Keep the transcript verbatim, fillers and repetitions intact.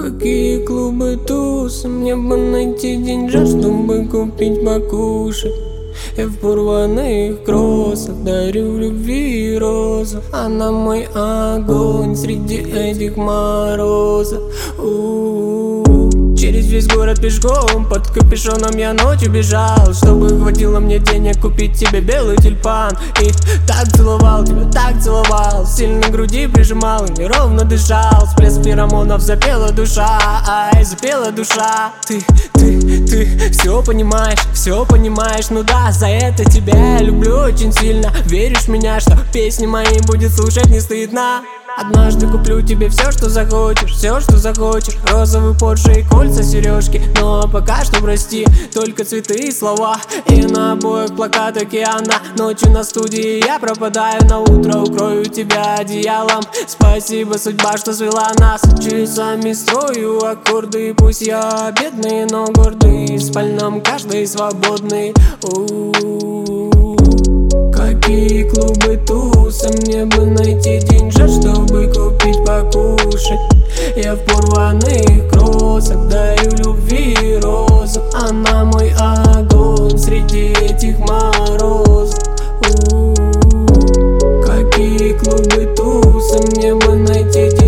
Какие клубы, тусы, мне бы найти деньжат, чтобы купить покушать. Я в порванных кроссах дарю любви розу. Она мой огонь среди этих морозов. У-у-у. Через весь город пешком, под капюшоном я ночью бежал, чтобы хватило мне денег купить тебе белый тюльпан. И так целовал тебя, так целовал, сильно груди прижимал и неровно дышал. Всплеск феромонов, запела душа, ай, запела душа. Ты, ты, ты все понимаешь, все понимаешь, ну да, за это тебя я люблю очень сильно. Веришь в меня, что песни мои будет слушать не стыдно? Однажды куплю тебе все, что захочешь, все, что захочешь. Розовый Порше и кольца, сережки. Но пока что прости, только цветы и слова. И на обоих плакат океана. Ночью на студии я пропадаю, на утро укрою тебя одеялом. Спасибо, судьба, что свела нас. Часами строю аккорды. Пусть я бедный, но гордый. В спальном каждый свободный. У-у-у. Какие клубы, тусы, мне бы найти деньжат, чтобы купить покушать. Я в порванных кроссах дарю любви розу. Она мой огонь среди этих морозов. У-у-у. Какие клубы, тусы, мне бы найти деньжат.